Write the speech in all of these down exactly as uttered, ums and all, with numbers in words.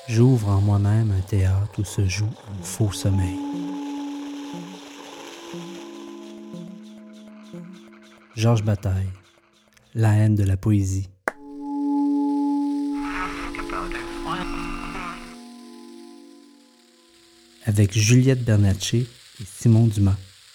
J'ouvre en moi-même un théâtre où se joue un faux sommeil. Georges Bataille, La haine de la poésie. Avec Juliette Bernatchez et Simon Dumas.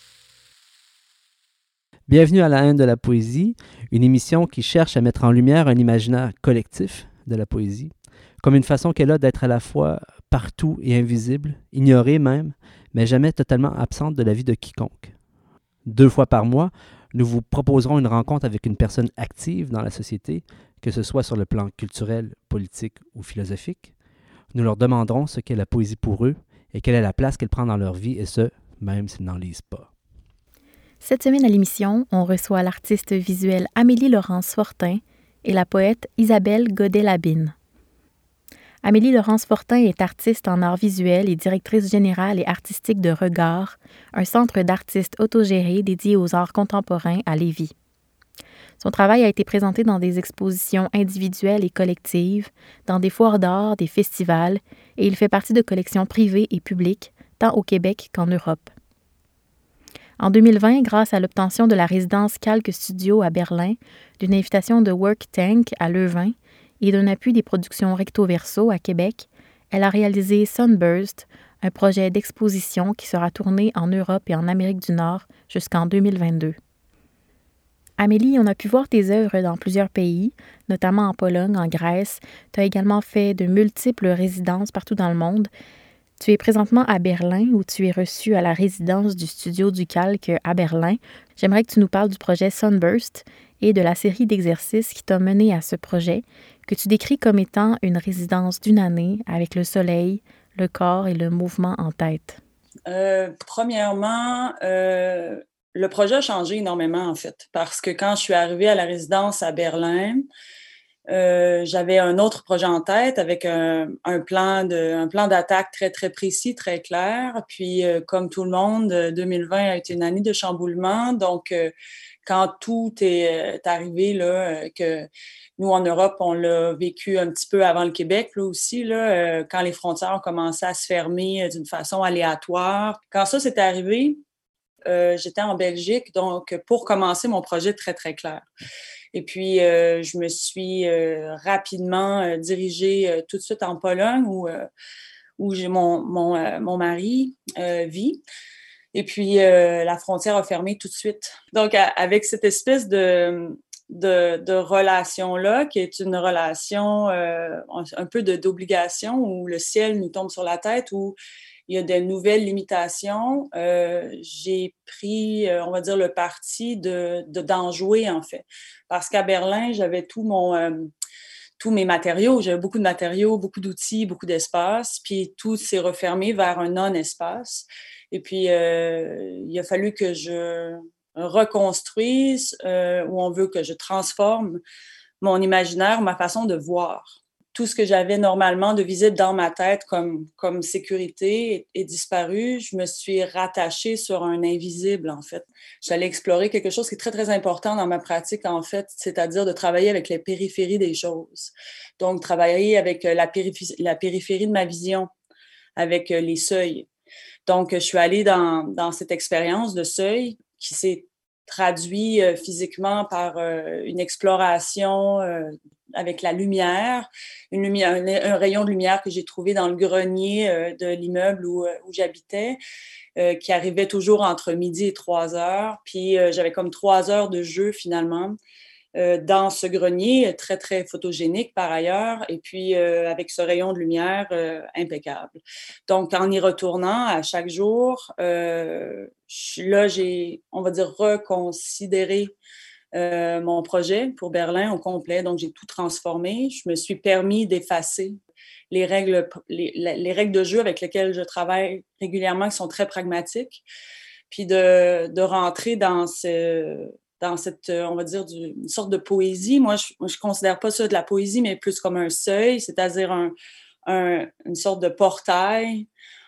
Bienvenue à La haine de la poésie, une émission qui cherche à mettre en lumière un imaginaire collectif de la poésie, comme une façon qu'elle a d'être à la fois partout et invisible, ignorée même, mais jamais totalement absente de la vie de quiconque. Deux fois par mois, nous vous proposerons une rencontre avec une personne active dans la société, que ce soit sur le plan culturel, politique ou philosophique. Nous leur demanderons ce qu'est la poésie pour eux et quelle est la place qu'elle prend dans leur vie, et ce, même s'ils n'en lisent pas. Cette semaine à l'émission, on reçoit l'artiste visuelle Amélie-Laurence Fortin et la poète Isabelle Godet-Labine. Amélie-Laurence Fortin est artiste en arts visuels et directrice générale et artistique de Regard, un centre d'artistes autogéré dédié aux arts contemporains à Lévis. Son travail a été présenté dans des expositions individuelles et collectives, dans des foires d'art, des festivals, et il fait partie de collections privées et publiques, tant au Québec qu'en Europe. En deux mille vingt, grâce à l'obtention de la résidence Calque Studio à Berlin, d'une invitation de Work Tank à Leuven et d'un appui des productions Recto Verso à Québec, elle a réalisé Sunburst, un projet d'exposition qui sera tourné en Europe et en Amérique du Nord jusqu'en deux mille vingt-deux. Amélie, on a pu voir tes œuvres dans plusieurs pays, notamment en Pologne, en Grèce. Tu as également fait de multiples résidences partout dans le monde. Tu es présentement à Berlin, où tu es reçue à la résidence du Studio du Calque à Berlin. J'aimerais que tu nous parles du projet Sunburst et de la série d'exercices qui t'a mené à ce projet, que tu décris comme étant une résidence d'une année avec le soleil, le corps et le mouvement en tête. Euh, premièrement, euh, le projet a changé énormément, en fait, parce que quand je suis arrivée à la résidence à Berlin, euh, j'avais un autre projet en tête avec un, un plan de, un plan d'attaque très, très précis, très clair. Puis, euh, comme tout le monde, deux mille vingt a été une année de chamboulement. Donc, euh, quand tout est, est arrivé, là, que nous, en Europe, on l'a vécu un petit peu avant le Québec, là aussi, là, euh, quand les frontières ont commencé à se fermer d'une façon aléatoire. Quand ça s'est arrivé, euh, j'étais en Belgique, donc pour commencer mon projet très, très clair. Et puis, euh, je me suis euh, rapidement euh, dirigée euh, tout de suite en Pologne, où, euh, où j'ai mon, mon, euh, mon mari euh, vit. Et puis, euh, la frontière a fermé tout de suite. Donc, à, avec cette espèce de, de, de relation-là, qui est une relation euh, un peu de, d'obligation, où le ciel nous tombe sur la tête, où il y a de nouvelles limitations, euh, j'ai pris, euh, on va dire, le parti de, de, d'en jouer, en fait. Parce qu'à Berlin, j'avais tout mon... Euh, tous mes matériaux. J'avais beaucoup de matériaux, beaucoup d'outils, beaucoup d'espace, puis tout s'est refermé vers un non-espace. Et puis, euh, il a fallu que je reconstruise, euh, ou on veut que je transforme mon imaginaire, ma façon de voir. Tout ce que j'avais normalement de visible dans ma tête comme, comme sécurité est, est disparu. Je me suis rattachée sur un invisible, en fait. J'allais explorer quelque chose qui est très, très important dans ma pratique, en fait, c'est-à-dire de travailler avec les périphéries des choses. Donc, travailler avec la, périph- la périphérie de ma vision, avec les seuils. Donc, je suis allée dans, dans cette expérience de seuil qui s'est traduit euh, physiquement par euh, une exploration euh, avec la lumière, une lumière un, un, rayon de lumière que j'ai trouvé dans le grenier euh, de l'immeuble où, où j'habitais, euh, qui arrivait toujours entre midi et trois heures. Puis euh, j'avais comme trois heures de jeu finalement euh, dans ce grenier, très, très photogénique par ailleurs, et puis euh, avec ce rayon de lumière euh, impeccable. Donc, en y retournant à chaque jour, euh, là, j'ai, on va dire, reconsidéré euh, mon projet pour Berlin au complet. Donc, j'ai tout transformé. Je me suis permis d'effacer les règles, les, les règles de jeu avec lesquelles je travaille régulièrement, qui sont très pragmatiques, puis de, de rentrer dans ce dans cette, on va dire, du, une sorte de poésie. Moi, je ne considère pas ça de la poésie, mais plus comme un seuil, c'est-à-dire un, un, une sorte de portail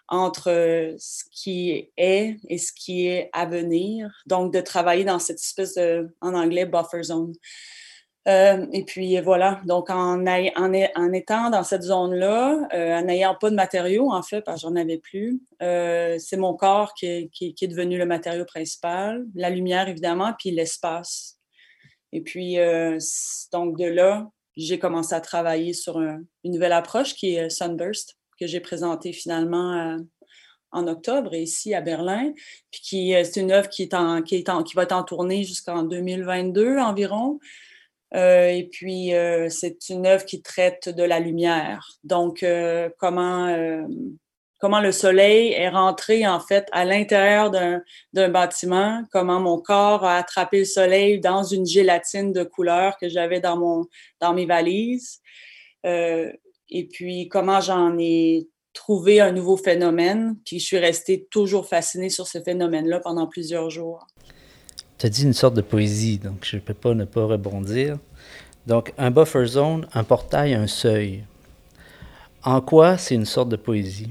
entre ce qui est et ce qui est à venir. Donc, de travailler dans cette espèce de, en anglais, buffer zone. Euh, et puis voilà, donc en, en, en étant dans cette zone-là, euh, en n'ayant pas de matériaux, en fait, parce que j'en avais plus, euh, c'est mon corps qui est, qui, qui est devenu le matériau principal, la lumière évidemment, puis l'espace. Et puis, euh, donc de là, j'ai commencé à travailler sur un, une nouvelle approche qui est Sunburst, que j'ai présentée finalement euh, en octobre ici à Berlin, puis qui c'est une œuvre qui, est en, qui, est en, qui va être en tournée jusqu'en deux mille vingt-deux environ. Euh, et puis, euh, c'est une œuvre qui traite de la lumière. Donc, euh, comment, euh, comment le soleil est rentré, en fait, à l'intérieur d'un, d'un bâtiment, comment mon corps a attrapé le soleil dans une gélatine de couleur que j'avais dans, mon, dans mes valises. Euh, et puis, comment j'en ai trouvé un nouveau phénomène. Puis, je suis restée toujours fascinée sur ce phénomène-là pendant plusieurs jours. Tu as dit une sorte de poésie, donc je ne peux pas ne pas rebondir. Donc, un buffer zone, un portail, un seuil. En quoi c'est une sorte de poésie?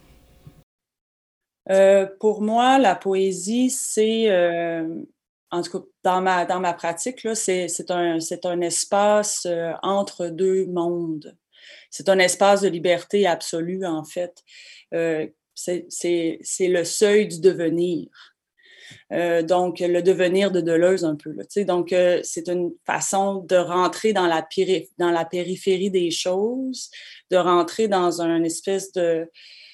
Euh, pour moi, la poésie, c'est, euh, en tout cas, dans ma, dans ma pratique, là, c'est, c'est, un, c'est un espace euh, entre deux mondes. C'est un espace de liberté absolue, en fait. Euh, c'est, c'est, c'est le seuil du devenir. Euh, donc, le devenir de Deleuze un peu. Là, donc, euh, c'est une façon de rentrer dans la, péri- dans la périphérie des choses, de rentrer dans un espèce de,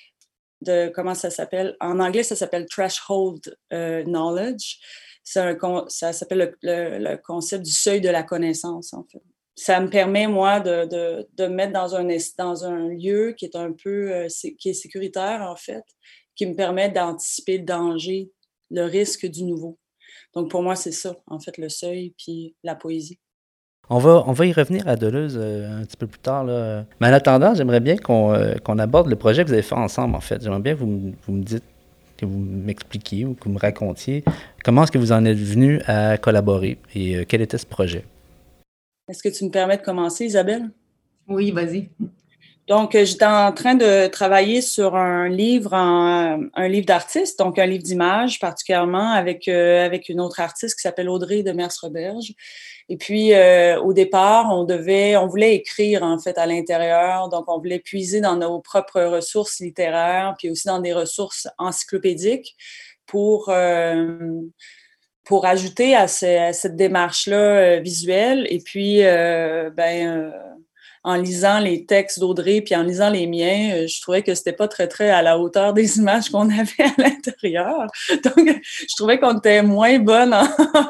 de comment ça s'appelle? En anglais, ça s'appelle threshold uh, knowledge. C'est un, ça s'appelle le, le, le concept du seuil de la connaissance, en fait. Ça me permet, moi, de, de, de me mettre dans un, dans un lieu qui est un peu, euh, qui est sécuritaire, en fait, qui me permet d'anticiper le danger, le risque du nouveau. Donc, pour moi, c'est ça, en fait, le seuil puis la poésie. On va, on va y revenir à Deleuze euh, un petit peu plus tard, là. Mais en attendant, j'aimerais bien qu'on, euh, qu'on aborde le projet que vous avez fait ensemble, en fait. J'aimerais bien que vous, vous me dites, que vous m'expliquiez ou que vous me racontiez comment est-ce que vous en êtes venu à collaborer et euh, quel était ce projet. Est-ce que tu me permets de commencer, Isabelle? Oui, vas-y. Donc, j'étais en train de travailler sur un livre, en, un livre d'artiste, donc un livre d'images particulièrement, avec, euh, avec une autre artiste qui s'appelle Audrey de Mers-Roberge. Et puis, euh, au départ, on devait, on voulait écrire, en fait, à l'intérieur. Donc, on voulait puiser dans nos propres ressources littéraires, puis aussi dans des ressources encyclopédiques pour, euh, pour ajouter à, ce, à cette démarche-là euh, visuelle. Et puis, euh, ben... Euh, en lisant les textes d'Audrey puis en lisant les miens, je trouvais que c'était pas très, très à la hauteur des images qu'on avait à l'intérieur. Donc, je trouvais qu'on était moins bonne en,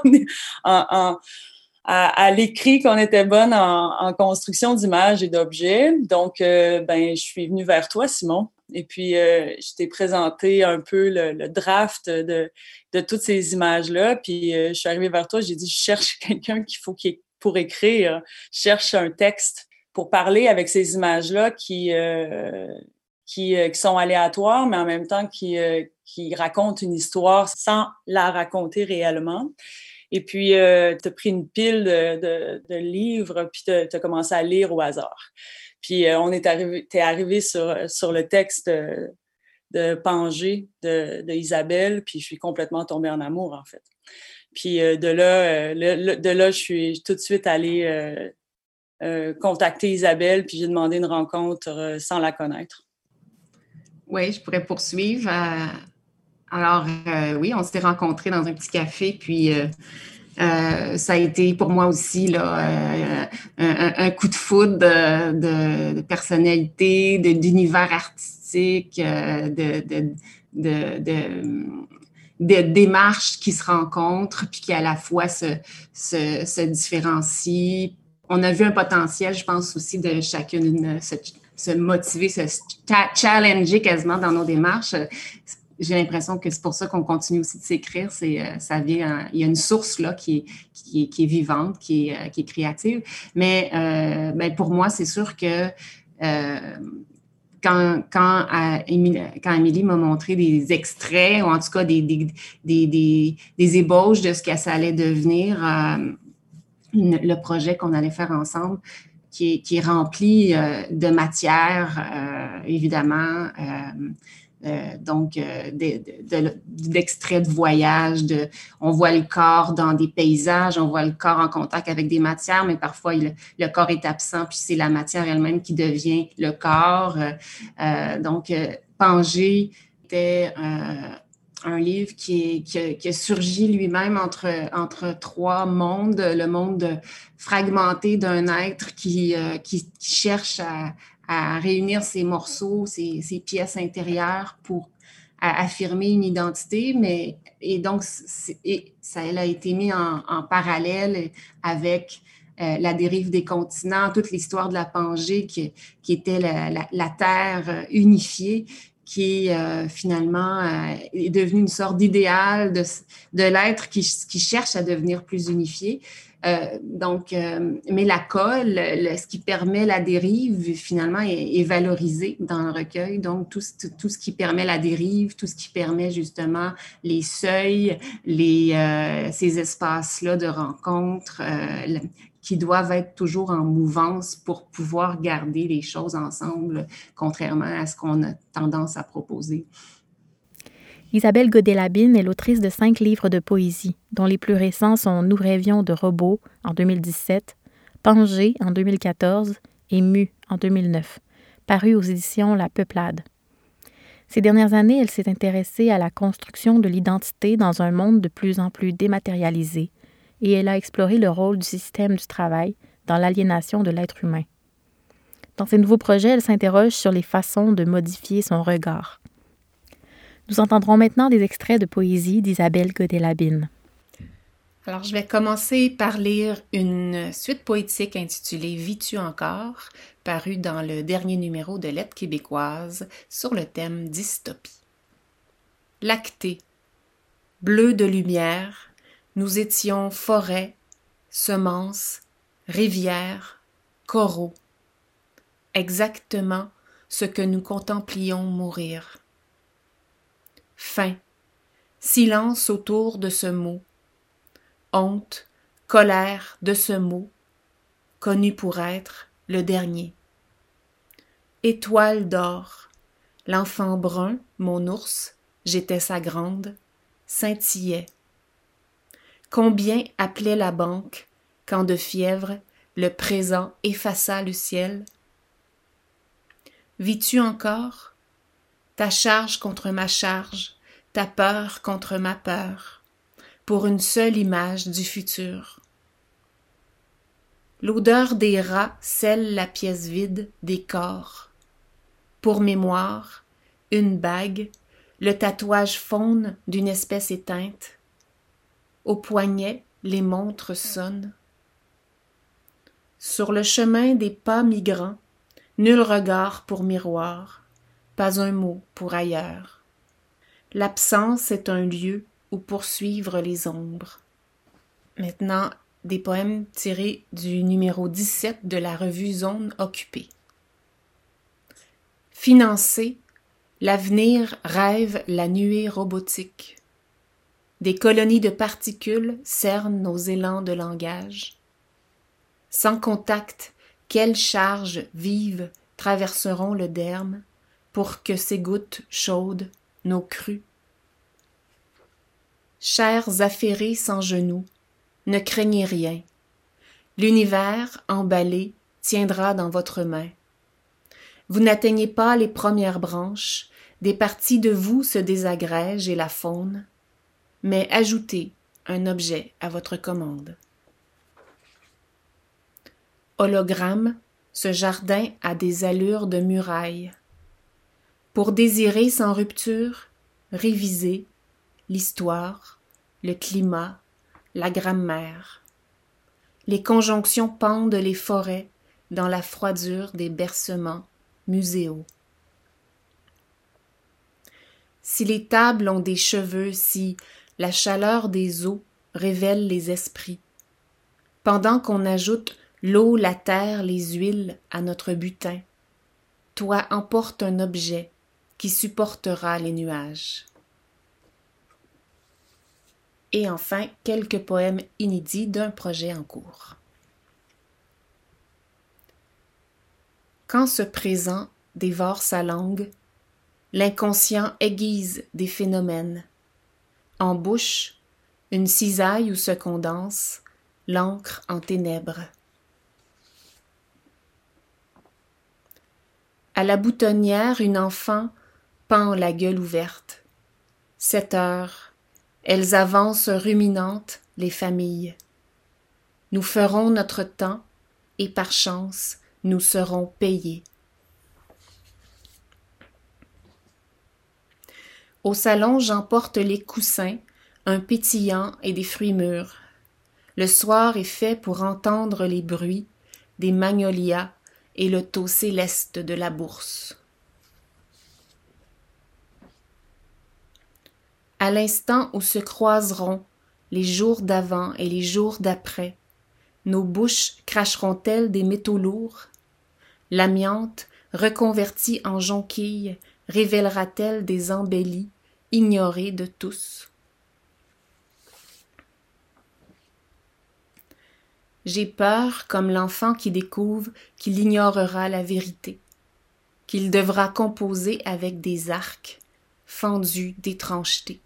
en, en, à, à l'écrit, qu'on était bonne en, en construction d'images et d'objets. Donc, euh, ben, je suis venue vers toi, Simon. Et puis, euh, je t'ai présenté un peu le, le draft de, de toutes ces images-là. Puis, euh, je suis arrivée vers toi, j'ai dit, je cherche quelqu'un qu'il faut qu'il, pour écrire. Je cherche un texte pour parler avec ces images-là qui, euh, qui, euh, qui sont aléatoires, mais en même temps qui, euh, qui racontent une histoire sans la raconter réellement. Et puis, euh, tu as pris une pile de, de, de livres, puis tu as commencé à lire au hasard. Puis, euh, on est arrivé, t'es arrivé sur, sur le texte de, de Pangé de, de Isabelle, puis je suis complètement tombée en amour, en fait. Puis, euh, de là, euh, le, le, de là, je suis tout de suite allée... Euh, Euh, contacté Isabelle, puis j'ai demandé une rencontre euh, sans la connaître. Oui, je pourrais poursuivre. Euh, alors, euh, oui, on s'est rencontrés dans un petit café, puis euh, euh, ça a été pour moi aussi là, euh, un, un coup de foudre de, de, de personnalité, de, d'univers artistique, euh, de, de, de, de des démarches qui se rencontrent, puis qui à la fois se, se, se différencient. On a vu un potentiel, je pense, aussi de chacune se, se motiver, se challenger quasiment dans nos démarches. J'ai l'impression que c'est pour ça qu'on continue aussi de s'écrire. C'est, ça vient, il y a une source là qui est, qui est, qui est vivante, qui est, qui est créative. Mais euh, ben pour moi, c'est sûr que euh, quand, quand, euh, Émilie, quand Amélie m'a montré des extraits, ou en tout cas des, des, des, des, des ébauches de ce que ça allait devenir, euh, le projet qu'on allait faire ensemble, qui est, qui est rempli euh, de matière, euh, évidemment, euh, euh, donc euh, de, de, de, d'extraits de voyage. De, on voit le corps dans des paysages, on voit le corps en contact avec des matières, mais parfois le, le corps est absent, puis c'est la matière elle-même qui devient le corps. Euh, donc, euh, Pangée était euh, un livre qui, est, qui, a, qui a surgi lui-même entre, entre trois mondes, le monde fragmenté d'un être qui, euh, qui, qui cherche à, à réunir ses morceaux, ses, ses pièces intérieures pour à affirmer une identité, mais et donc et ça elle a été mis en, en parallèle avec euh, la dérive des continents, toute l'histoire de la Pangée qui, qui était la, la, la Terre unifiée, qui euh, finalement euh, est devenue une sorte d'idéal de, de l'être qui, qui cherche à devenir plus unifié. Euh, donc, euh, mais la colle, le, ce qui permet la dérive, finalement, est, est valorisé dans le recueil. Donc, tout, tout, tout ce qui permet la dérive, tout ce qui permet justement les seuils, les, euh, ces espaces-là de rencontre, euh, qui doivent être toujours en mouvance pour pouvoir garder les choses ensemble, contrairement à ce qu'on a tendance à proposer. Isabelle Godet-Labine est l'autrice de cinq livres de poésie, dont les plus récents sont Nous rêvions de robots en deux mille dix-sept, Pangée en deux mille quatorze et Mu en deux mille neuf, parus aux éditions La Peuplade. Ces dernières années, elle s'est intéressée à la construction de l'identité dans un monde de plus en plus dématérialisé, et elle a exploré le rôle du système du travail dans l'aliénation de l'être humain. Dans ses nouveaux projets, elle s'interroge sur les façons de modifier son regard. Nous entendrons maintenant des extraits de poésie d'Isabelle Godet-Labine. Alors, je vais commencer par lire une suite poétique intitulée « Vis-tu encore ?» parue dans le dernier numéro de Lettres québécoises sur le thème dystopie. Lactée, bleu de lumière, nous étions forêt, semences, rivière, coraux. Exactement ce que nous contemplions mourir. Fin, silence autour de ce mot. Honte, colère de ce mot, connu pour être le dernier. Étoile d'or, l'enfant brun, mon ours, j'étais sa grande, scintillait. Combien appelait la banque, quand de fièvre, le présent effaça le ciel? Vis-tu encore? Ta charge contre ma charge, ta peur contre ma peur, pour une seule image du futur. L'odeur des rats scelle la pièce vide des corps. Pour mémoire, une bague, le tatouage faune d'une espèce éteinte. Au poignet, les montres sonnent. Sur le chemin des pas migrants, nul regard pour miroir, pas un mot pour ailleurs. L'absence est un lieu où poursuivre les ombres. Maintenant, des poèmes tirés du numéro dix-sept de la revue Zone occupée. Financé, l'avenir rêve la nuée robotique. Des colonies de particules cernent nos élans de langage. Sans contact, quelles charges vives traverseront le derme pour que s'égouttent chaudes nos crues? Chers affairés sans genoux, ne craignez rien. L'univers emballé tiendra dans votre main. Vous n'atteignez pas les premières branches, des parties de vous se désagrègent et la faune, mais ajoutez un objet à votre commande. Hologramme, ce jardin a des allures de muraille. Pour désirer sans rupture, réviser l'histoire, le climat, la grammaire. Les conjonctions pendent les forêts dans la froidure des bercements muséaux. Si les tables ont des cheveux, si la chaleur des eaux révèle les esprits, pendant qu'on ajoute l'eau, la terre, les huiles à notre butin, toi emporte un objet qui supportera les nuages. Et enfin, quelques poèmes inédits d'un projet en cours. Quand ce présent dévore sa langue, l'inconscient aiguise des phénomènes. En bouche, une cisaille où se condense l'encre en ténèbres. À la boutonnière, une enfant pend la gueule ouverte. Sept heures, elles avancent ruminantes, les familles. Nous ferons notre temps et par chance, nous serons payés. Au salon, j'emporte les coussins, un pétillant et des fruits mûrs. Le soir est fait pour entendre les bruits des magnolias et le taux céleste de la bourse. À l'instant où se croiseront les jours d'avant et les jours d'après, nos bouches cracheront-elles des métaux lourds? L'amiante, reconvertie en jonquille, révélera-t-elle des embellis ignorés de tous? J'ai peur comme l'enfant qui découvre qu'il ignorera la vérité, qu'il devra composer avec des arcs fendus d'étrangeté.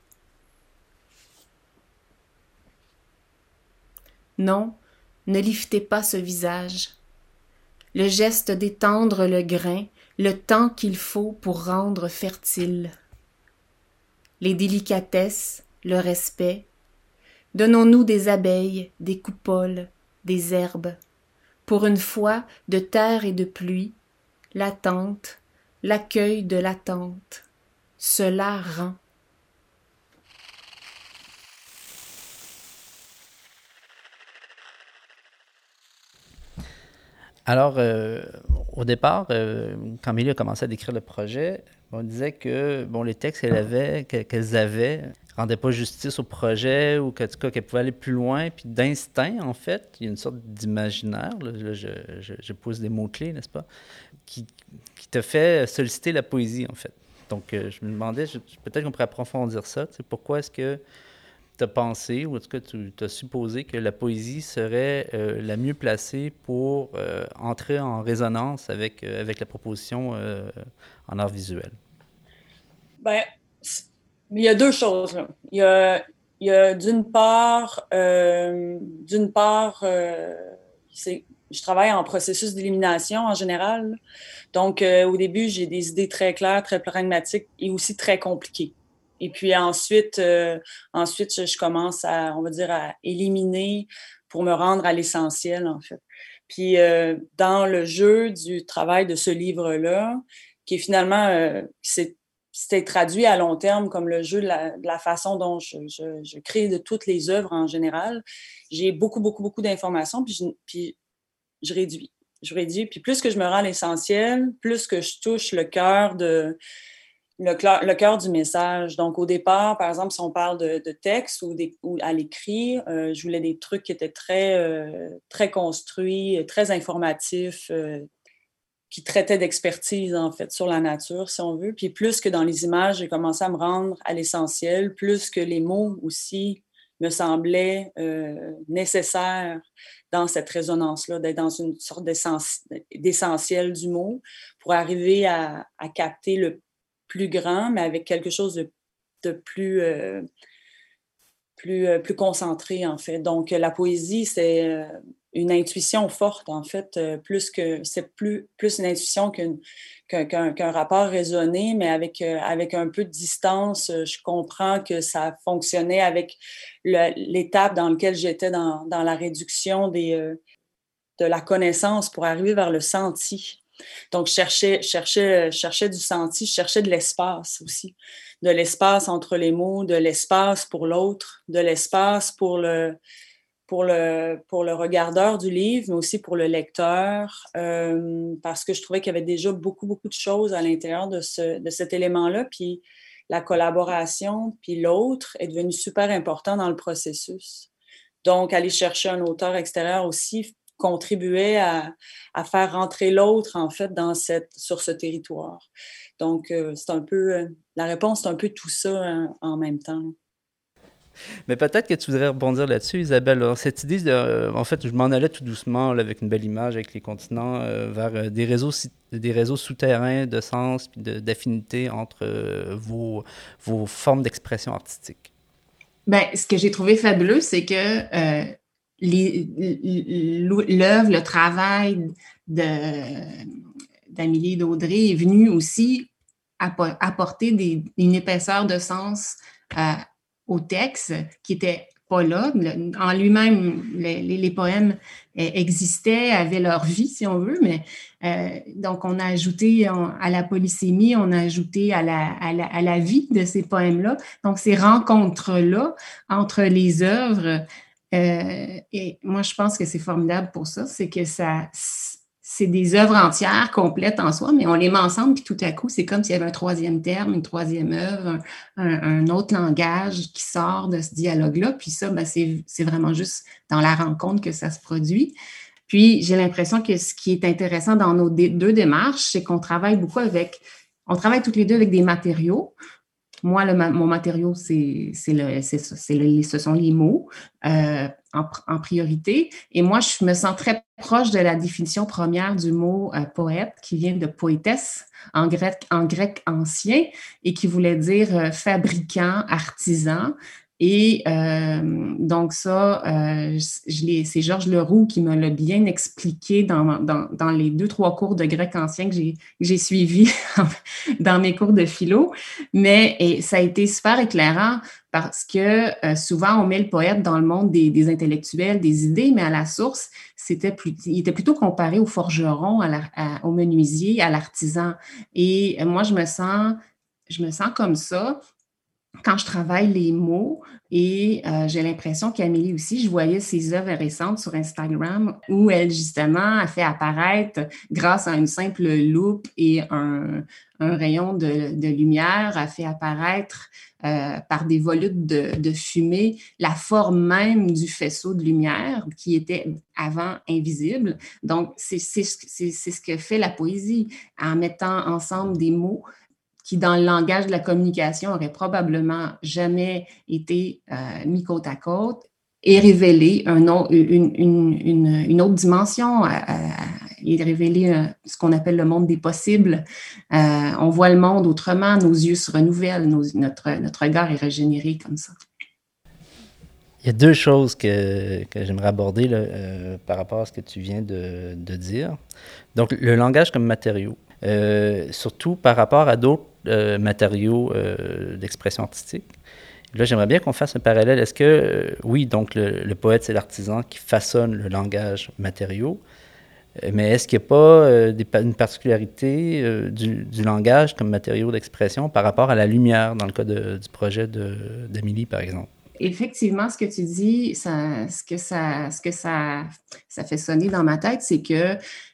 Non, ne liftez pas ce visage. Le geste d'étendre le grain, le temps qu'il faut pour rendre fertile. Les délicatesses, le respect. Donnons-nous des abeilles, des coupoles, des herbes. Pour une fois, de terre et de pluie, l'attente, l'accueil de l'attente. Cela rend. Alors, euh, au départ, euh, quand Amélie a commencé à décrire le projet, on disait que bon, les textes qu'elle avait, que- qu'elles avaient ne rendaient pas justice au projet ou qu'en tout cas, qu'elle pouvait aller plus loin. Puis d'instinct, en fait, il y a une sorte d'imaginaire, là, là, je, je, je pose des mots-clés, n'est-ce pas, qui, qui te fait solliciter la poésie, en fait. Donc, euh, je me demandais, je- peut-être qu'on pourrait approfondir ça. Tu sais, pourquoi est-ce que tu as pensé, ou en tout cas tu as supposé que la poésie serait euh, la mieux placée pour euh, entrer en résonance avec, euh, avec la proposition euh, en art visuel? Ben, c- il y a deux choses, là. Il y a, il y a d'une part, euh, d'une part, euh, c'est, je travaille en processus d'élimination en général. Donc, euh, au début, j'ai des idées très claires, très pragmatiques et aussi très compliquées. Et puis ensuite, euh, ensuite, je, je commence à, on va dire, à éliminer pour me rendre à l'essentiel, en fait. Puis, euh, dans le jeu du travail de ce livre-là, qui est finalement, euh, c'est c'était traduit à long terme comme le jeu de la, de la façon dont je, je, je crée de toutes les œuvres en général. J'ai beaucoup, beaucoup, beaucoup d'informations, puis je, puis je réduis. Je réduis, puis plus que je me rends à l'essentiel, plus que je touche le cœur de le, cœur- le cœur du message. Donc, au départ, par exemple, si on parle de, de texte ou, des, ou à l'écrit, euh, je voulais des trucs qui étaient très, euh, très construits, très informatifs, euh, qui traitait d'expertise, en fait, sur la nature, si on veut. Puis plus que dans les images, j'ai commencé à me rendre à l'essentiel, plus que les mots aussi me semblaient euh, nécessaires dans cette résonance-là, d'être dans une sorte d'essentiel du mot pour arriver à, à capter le plus grand, mais avec quelque chose de, de plus... Euh, plus, euh, plus concentré, en fait. Donc, la poésie, c'est euh, une intuition forte, en fait, euh, plus que c'est plus, plus une intuition qu'une, qu'un, qu'un, qu'un rapport raisonné, mais avec, euh, avec un peu de distance, euh, je comprends que ça fonctionnait avec le, l'étape dans laquelle j'étais dans, dans la réduction des, euh, de la connaissance pour arriver vers le senti. Donc, je cherchais, cherchais, cherchais du senti, je cherchais de l'espace aussi, de l'espace entre les mots, de l'espace pour l'autre, de l'espace pour le, pour le, pour le regardeur du livre, mais aussi pour le lecteur, euh, parce que je trouvais qu'il y avait déjà beaucoup, beaucoup de choses à l'intérieur de, ce, de cet élément-là, puis la collaboration, puis l'autre est devenu super important dans le processus. Donc, aller chercher un auteur extérieur aussi contribuait à, à faire rentrer l'autre, en fait, dans cette, sur ce territoire. Donc, euh, c'est un peu, euh, la réponse, c'est un peu tout ça hein, en même temps. Mais peut-être que tu voudrais rebondir là-dessus, Isabelle. Alors, cette idée, de, euh, en fait, je m'en allais tout doucement là, avec une belle image, avec les continents, euh, vers euh, des réseaux, des réseaux souterrains de sens puis de, d'affinité entre euh, vos, vos formes d'expression artistique. Ben, ce que j'ai trouvé fabuleux, c'est que euh, les, l'œuvre, le travail de, d'Amélie Daudré est venu aussi apporter des, une épaisseur de sens euh, au texte qui n'était pas là. En lui-même, les, les, les poèmes existaient, avaient leur vie, si on veut, mais euh, donc on a ajouté on, à la polysémie, on a ajouté à la, à, la, à la vie de ces poèmes-là. Donc, ces rencontres-là entre les œuvres, euh, et moi, je pense que c'est formidable pour ça, c'est que ça... c'est des œuvres entières, complètes en soi, mais on les met ensemble, puis tout à coup, c'est comme s'il y avait un troisième terme, une troisième œuvre, un, un, un autre langage qui sort de ce dialogue-là. Puis ça, ben, c'est, c'est vraiment juste dans la rencontre que ça se produit. Puis j'ai l'impression que ce qui est intéressant dans nos dé- deux démarches, c'est qu'on travaille beaucoup avec, on travaille toutes les deux avec des matériaux. Moi, le, mon matériau, c'est, c'est le, c'est, c'est le, ce sont les mots euh, en, en priorité. Et moi, je me sens très proche de la définition première du mot euh, poète, qui vient de poétesse, en grec, en grec ancien, et qui voulait dire euh, fabricant, artisan. Et euh, donc ça, euh, je l'ai, c'est Georges Leroux qui me l'a bien expliqué dans, dans, dans les deux, trois cours de grec ancien que j'ai, que j'ai suivis dans mes cours de philo. Mais et ça a été super éclairant parce que euh, souvent, on met le poète dans le monde des, des intellectuels, des idées, mais à la source, c'était plus, il était plutôt comparé au forgeron, à la, à, au menuisier, à l'artisan. Et euh, moi, je me sens, je me sens comme ça quand je travaille les mots, et euh, j'ai l'impression qu'Amélie aussi, je voyais ses œuvres récentes sur Instagram où elle, justement, a fait apparaître, grâce à une simple loupe et un, un rayon de, de lumière, a fait apparaître euh, par des volutes de, de fumée la forme même du faisceau de lumière qui était avant invisible. Donc, c'est, c'est, c'est, c'est ce que fait la poésie, en mettant ensemble des mots qui, dans le langage de la communication, n'aurait probablement jamais été euh, mis côte à côte, et révéler un autre, une, une, une, une autre dimension, à, à, et révéler euh, ce qu'on appelle le monde des possibles. Euh, on voit le monde autrement, nos yeux se renouvellent, nos, notre, notre regard est régénéré comme ça. Il y a deux choses que, que j'aimerais aborder là, euh, par rapport à ce que tu viens de, de dire. Donc, le langage comme matériau. Euh, surtout par rapport à d'autres euh, matériaux euh, d'expression artistique. Là, j'aimerais bien qu'on fasse un parallèle. Est-ce que, euh, oui, donc le, le poète, c'est l'artisan qui façonne le langage matériau, mais est-ce qu'il n'y a pas euh, des, une particularité euh, du, du langage comme matériau d'expression par rapport à la lumière, dans le cas de, du projet de, d'Amélie, par exemple? Effectivement, ce que tu dis, ça, ce que, ça, ce que ça, ça fait sonner dans ma tête, c'est que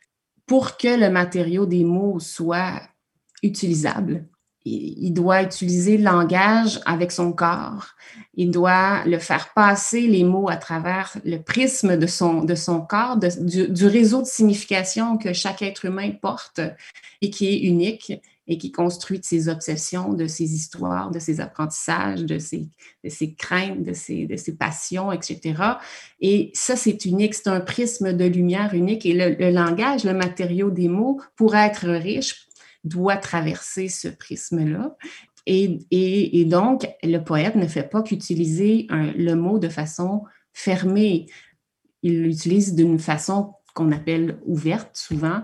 pour que le matériau des mots soit utilisable, il doit utiliser le langage avec son corps. Il doit le faire passer les mots à travers le prisme de son, de son corps, de, du, du réseau de signification que chaque être humain porte et qui est unique et qui construit de ses obsessions, de ses histoires, de ses apprentissages, de ses, de ses craintes, de ses, de ses passions, et cetera. Et ça, c'est unique, c'est un prisme de lumière unique. Et le, le langage, le matériau des mots, pour être riche, doit traverser ce prisme-là. Et, et, et donc, le poète ne fait pas qu'utiliser un, le mot de façon fermée. Il l'utilise d'une façon qu'on appelle ouverte, souvent.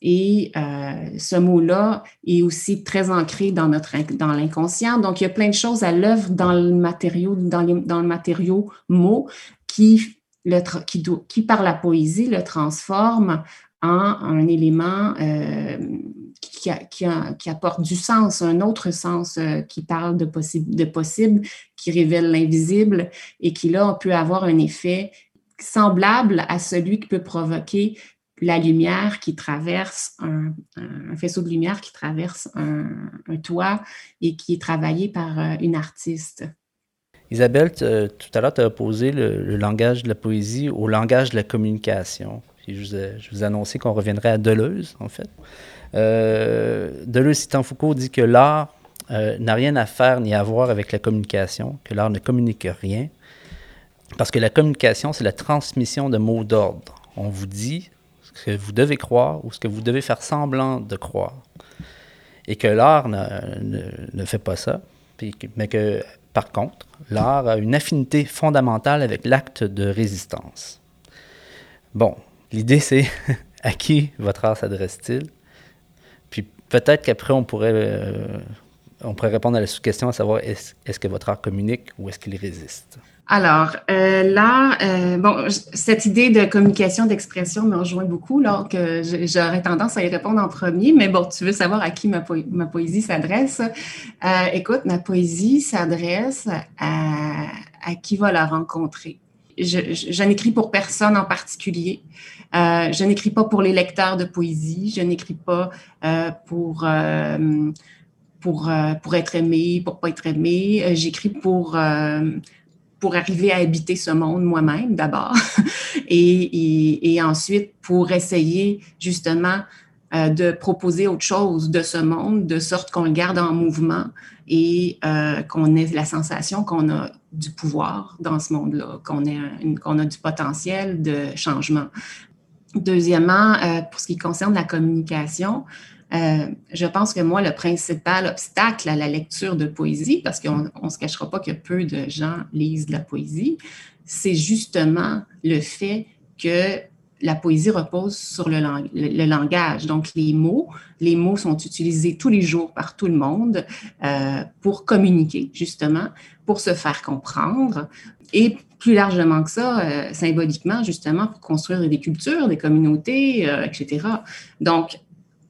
Et euh, ce mot-là est aussi très ancré dans, notre, dans l'inconscient. Donc, il y a plein de choses à l'œuvre dans le matériau, dans, les, dans le matériau mot qui, le, qui, qui, par la poésie, le transforme en un élément euh, qui, qui, qui apporte du sens, un autre sens euh, qui parle de possible, de possible, qui révèle l'invisible et qui, là, peut avoir un effet semblable à celui qui peut provoquer la lumière qui traverse, un, un faisceau de lumière qui traverse un, un toit et qui est travaillé par euh, une artiste. Isabelle, tout à l'heure, tu as opposé le, le langage de la poésie au langage de la communication. Puis je, vous ai, je vous ai annoncé qu'on reviendrait à Deleuze, en fait. Euh, Deleuze citant Foucault dit que l'art euh, n'a rien à faire ni à voir avec la communication, que l'art ne communique rien, parce que la communication, c'est la transmission de mots d'ordre. On vous dit ce que vous devez croire ou ce que vous devez faire semblant de croire. Et que l'art ne, ne, ne fait pas ça, puis, mais que, par contre, l'art a une affinité fondamentale avec l'acte de résistance. Bon, l'idée, c'est à qui votre art s'adresse-t-il? Puis peut-être qu'après, on pourrait, euh, on pourrait répondre à la sous-question, à savoir est-ce, est-ce que votre art communique ou est-ce qu'il résiste? Alors, euh, là, euh, bon, cette idée de communication, d'expression me rejoint beaucoup, alors que j'aurais tendance à y répondre en premier, mais bon, tu veux savoir à qui ma, po- ma poésie s'adresse. Euh, écoute, ma poésie s'adresse à, à qui va la rencontrer. Je, je, je n'écris pour personne en particulier. Euh, je n'écris pas pour les lecteurs de poésie. Je n'écris pas euh, pour... Euh, pour, euh, pour être aimé, pour pas être aimé. Euh, j'écris pour... Euh, pour arriver à habiter ce monde moi-même d'abord et, et, et ensuite pour essayer justement euh, de proposer autre chose de ce monde, de sorte qu'on le garde en mouvement et euh, qu'on ait la sensation qu'on a du pouvoir dans ce monde-là, qu'on, ait une, qu'on a du potentiel de changement. Deuxièmement, euh, pour ce qui concerne la communication, Euh, je pense que moi, le principal obstacle à la lecture de poésie, parce qu'on ne se cachera pas que peu de gens lisent de la poésie, c'est justement le fait que la poésie repose sur le, lang- le, le langage. Donc, les mots, les mots sont utilisés tous les jours par tout le monde euh, pour communiquer, justement, pour se faire comprendre et plus largement que ça, euh, symboliquement, justement, pour construire des cultures, des communautés, euh, et cetera. Donc,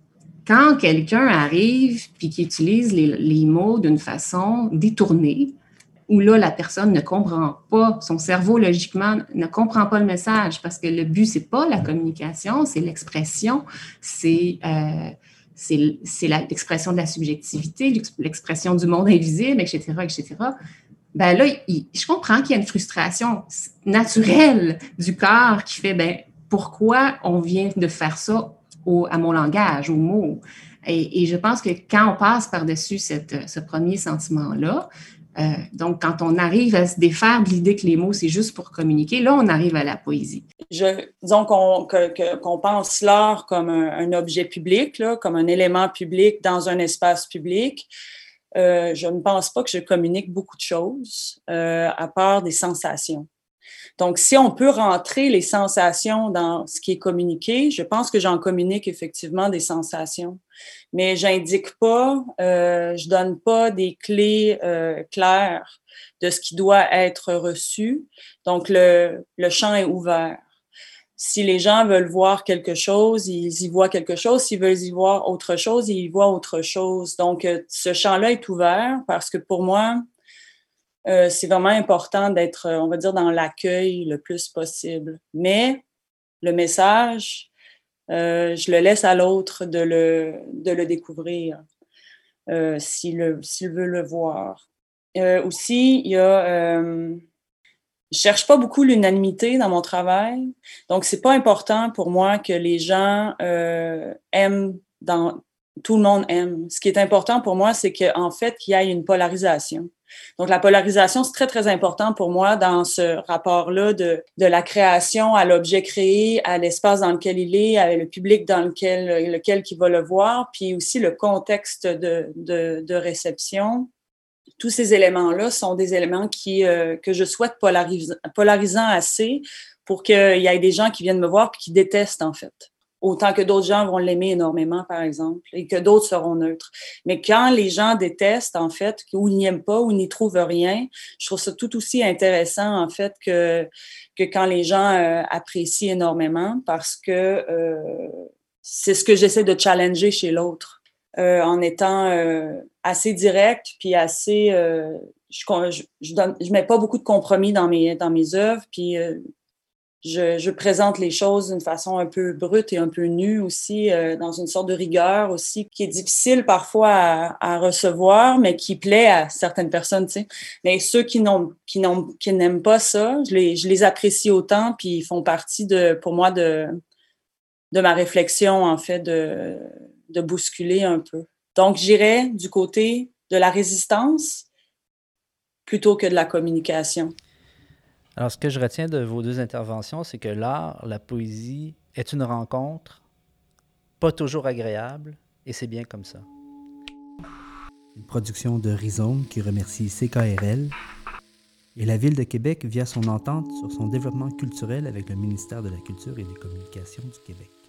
quand quelqu'un arrive puis qui utilise les, les mots d'une façon détournée, où là, la personne ne comprend pas, son cerveau, logiquement, ne comprend pas le message parce que le but, c'est pas la communication, c'est l'expression, c'est, euh, c'est, c'est la, l'expression de la subjectivité, l'expression du monde invisible, et cetera, et cetera. Ben là, il, je comprends qu'il y a une frustration naturelle du corps qui fait, ben pourquoi on vient de faire ça Au, à mon langage, aux mots. Et, et je pense que quand on passe par-dessus cette, ce premier sentiment-là, euh, donc quand on arrive à se défaire de l'idée que les mots, c'est juste pour communiquer, là, on arrive à la poésie. Je, disons qu'on, que, que, qu'on pense l'art comme un, un objet public, là, comme un élément public dans un espace public. Euh, je ne pense pas que je communique beaucoup de choses, euh, à part des sensations. Donc, si on peut rentrer les sensations dans ce qui est communiqué, je pense que j'en communique effectivement des sensations. Mais j'indique pas, euh, je donne pas des clés euh, claires de ce qui doit être reçu. Donc, le, le champ est ouvert. Si les gens veulent voir quelque chose, ils y voient quelque chose. S'ils veulent y voir autre chose, ils y voient autre chose. Donc, ce champ-là est ouvert parce que pour moi, Euh, c'est vraiment important d'être, on va dire, dans l'accueil le plus possible. Mais le message, euh, je le laisse à l'autre de le, de le découvrir euh, s'il, le, s'il veut le voir. Euh, aussi, il y a... Euh, je cherche pas beaucoup l'unanimité dans mon travail. Donc, c'est pas important pour moi que les gens euh, aiment dans... Tout le monde aime. Ce qui est important pour moi, c'est qu'en fait, qu'il y ait une polarisation. Donc, la polarisation, c'est très, très important pour moi dans ce rapport-là de, de la création à l'objet créé, à l'espace dans lequel il est, à le public dans lequel, lequel il va le voir, puis aussi le contexte de, de, de réception. Tous ces éléments-là sont des éléments qui, euh, que je souhaite polaris- polarisants assez pour qu'il y ait des gens qui viennent me voir et qui détestent, en fait. Autant que d'autres gens vont l'aimer énormément, par exemple, et que d'autres seront neutres. Mais quand les gens détestent, en fait, ou ils n'aiment pas, ou ils n'y trouvent rien, je trouve ça tout aussi intéressant, en fait, que, que quand les gens euh, apprécient énormément, parce que euh, c'est ce que j'essaie de challenger chez l'autre, euh, en étant euh, assez direct, puis assez... Euh, je, je, je, donne, je mets pas beaucoup de compromis dans mes, dans mes œuvres, puis... Euh, Je, je présente les choses d'une façon un peu brute et un peu nue aussi, euh, dans une sorte de rigueur aussi, qui est difficile parfois à, à recevoir, mais qui plaît à certaines personnes, tu sais. Mais ceux qui n'ont, qui n'ont, qui n'aiment pas ça, je les, je les apprécie autant, puis ils font partie de, pour moi, de, de ma réflexion, en fait, de, de bousculer un peu. Donc, j'irais du côté de la résistance plutôt que de la communication. Alors, ce que je retiens de vos deux interventions, c'est que l'art, la poésie, est une rencontre pas toujours agréable, et c'est bien comme ça. Une production de Rhizome qui remercie C K R L et la Ville de Québec via son entente sur son développement culturel avec le ministère de la Culture et des Communications du Québec.